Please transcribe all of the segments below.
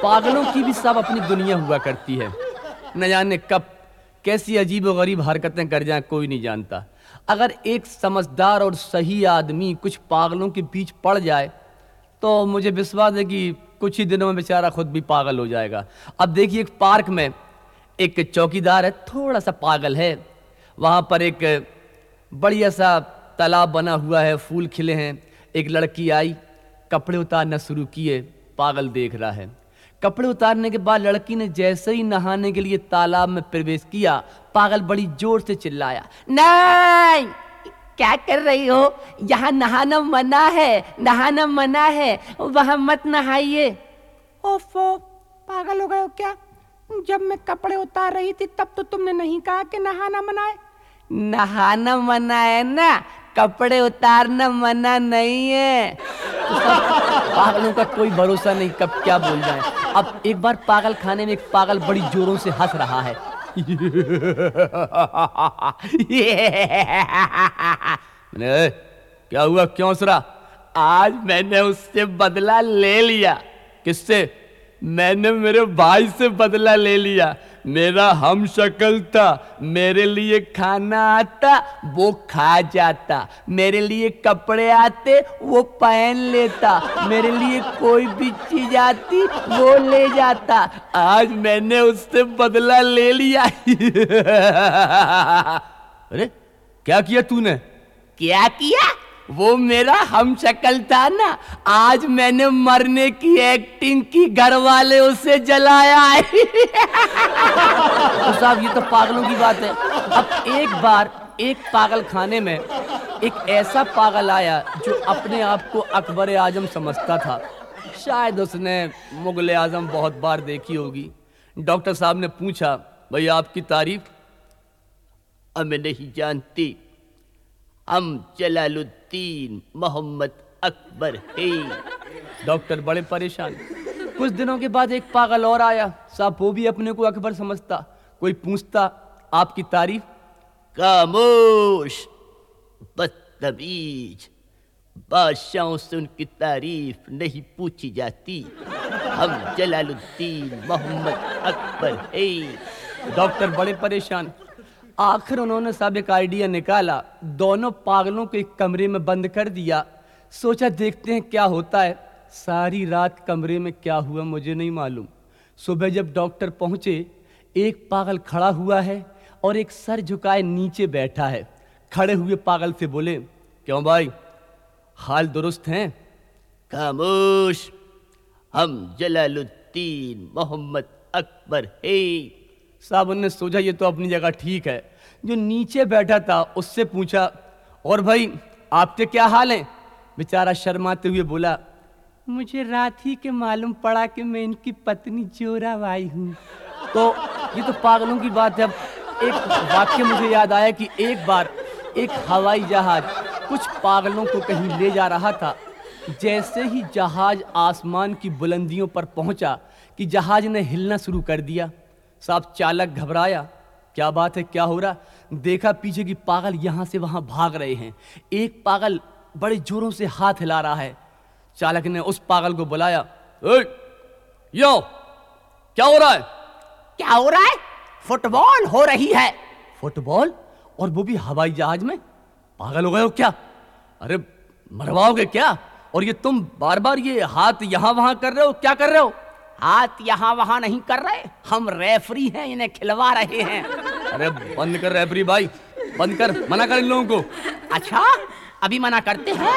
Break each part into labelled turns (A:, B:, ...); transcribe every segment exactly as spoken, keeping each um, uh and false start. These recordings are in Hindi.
A: पागलों की भी सब अपनी दुनिया हुआ करती है। न जाने कब कैसी अजीब और गरीब हरकतें कर जाए कोई नहीं जानता। अगर एक समझदार और सही आदमी कुछ पागलों के बीच पड़ जाए तो मुझे विश्वास है कि कुछ ही दिनों में बेचारा खुद भी पागल हो जाएगा। अब देखिए, एक पार्क में एक चौकीदार है, थोड़ा सा पागल है। वहाँ पर एक बढ़िया सा तालाब बना हुआ है, फूल खिले हैं। एक लड़की आई, कपड़े उतारना शुरू किए, पागल देख रहा है। कपड़े उतारने के बाद लड़की ने जैसे ही नहाने के लिए तालाब में प्रवेश किया, पागल बड़ी जोर से चिल्लाया, नहीं, क्या कर रही हो? यहाँ नहाना मना है, नहाना मना है, वहाँ मत नहाइए। ओफो, पागल हो गए हो क्या? जब मैं कपड़े उतार रही थी तब तो तुमने नहीं कहा कि नहाना मना है। नहाना मना है ना, कपड़े उतारना मना नहीं है। तो पागलों का कोई भरोसा नहीं, कब क्या बोल जाए। अब एक बार पागल खाने में एक पागल बड़ी जोरों से हंस रहा है। क्या हुआ, क्यों हंस रहा? आज मैंने उससे बदला ले लिया। किससे? मैंने मेरे भाई से बदला ले लिया। मेरा हम शक्ल था, मेरे लिए खाना आता वो खा जाता, मेरे लिए कपड़े आते वो पहन लेता, मेरे लिए कोई भी चीज आती वो ले जाता। आज मैंने उससे बदला ले लिया। अरे क्या किया तूने? क्या किया? वो मेरा हम शक्ल था ना, आज मैंने मरने की एक्टिंग की, घर वाले उसे जलाया है। तो साहब, ये तो पागलों की बात है। अब एक बार एक पागल खाने में एक ऐसा पागल आया जो अपने आप को अकबर आजम समझता था। शायद उसने मुगल आजम बहुत बार देखी होगी। डॉक्टर साहब ने पूछा, भाई आपकी तारीफ? हमें नहीं जानती, हम जलालुद्दीन मोहम्मद अकबर है। डॉक्टर बड़े परेशान। कुछ दिनों के बाद एक पागल और आया। साहब, वो भी अपने को अकबर समझता। कोई पूछता, आपकी तारीफ? खामोश, बदतमीज, बादशाहों से उनकी तारीफ नहीं पूछी जाती। हम जलालुद्दीन मोहम्मद अकबर है। डॉक्टर बड़े परेशान। आखिर उन्होंने सब एक आइडिया निकाला, दोनों पागलों को एक कमरे में बंद कर दिया। सोचा देखते हैं क्या होता है। सारी रात कमरे में क्या हुआ मुझे नहीं मालूम। सुबह जब डॉक्टर पहुंचे, एक पागल खड़ा हुआ है और एक सर झुकाए नीचे बैठा है। खड़े हुए पागल से बोले, क्यों भाई, हाल दुरुस्त हैं? खामोश, हम जलालुद्दीन मोहम्मद अकबर है। साहब, उन्होंने सोचा ये तो अपनी जगह ठीक है। जो नीचे बैठा था उससे पूछा, और भाई आपके क्या हाल हैं? बेचारा शर्माते हुए बोला, मुझे रात ही के मालूम पड़ा कि मैं इनकी पत्नी जोराबाई हूँ। तो ये तो पागलों की बात है। अब एक वाक्य मुझे याद आया कि एक बार एक हवाई जहाज कुछ पागलों को कहीं ले जा रहा था। जैसे ही जहाज आसमान की बुलंदियों पर पहुंचा कि जहाज ने हिलना शुरू कर दिया। साहब, चालक घबराया, क्या बात है, क्या हो रहा? देखा पीछे की पागल यहां से वहां भाग रहे हैं। एक पागल बड़े जोरों से हाथ हिला रहा है। चालक ने उस पागल को बुलाया, यो, क्या हो रहा है? क्या हो रहा है? फुटबॉल हो रही है। फुटबॉल? और वो भी हवाई जहाज में? पागल हो गए हो क्या? अरे मरवाओगे क्या? और ये तुम बार बार ये हाथ यहां वहां कर रहे हो, क्या कर रहे हो? हाथ यहाँ वहां नहीं कर रहे, हम रेफरी हैं, इन्हें खिलवा रहे हैं। अरे बंद कर रेफरी भाई, बंद कर, मना कर इन लोगों को। अच्छा, अभी मना करते हैं।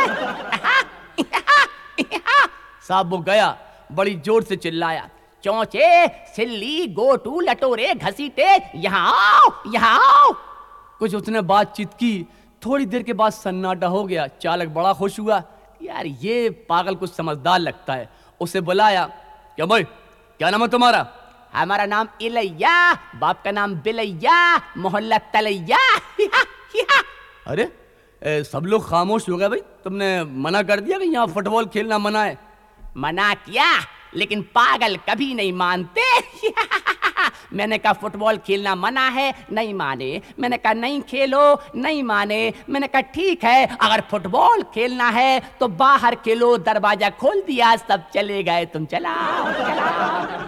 A: साहब, वो गया, बड़ी जोर से चिल्लाया, चौंचे, सिल्ली, गोटू, लटोरे, घसीटे, यहाँ आओ, यहाँ आओ। कुछ उसने बातचीत की। थोड़ी देर के बाद सन्नाटा हो गया। चालक बड़ा खुश हुआ, यार ये पागल कुछ समझदार लगता है। उसे बुलाया, क्या भाई, क्या नाम है तुम्हारा? हमारा नाम इलैया, बाप का नाम बिलैया, मोहल्ला तलैया। अरे ए, सब लोग खामोश हो गए भाई। तुमने मना कर दिया कि यहाँ फुटबॉल खेलना मना है। मना किया, लेकिन पागल कभी नहीं मानते। मैंने कहा फुटबॉल खेलना मना है, नहीं माने। मैंने कहा नहीं खेलो, नहीं माने। मैंने कहा ठीक है, अगर फुटबॉल खेलना है तो बाहर खेलो। दरवाजा खोल दिया, सब चले गए, तुम चलाओ चलाओ।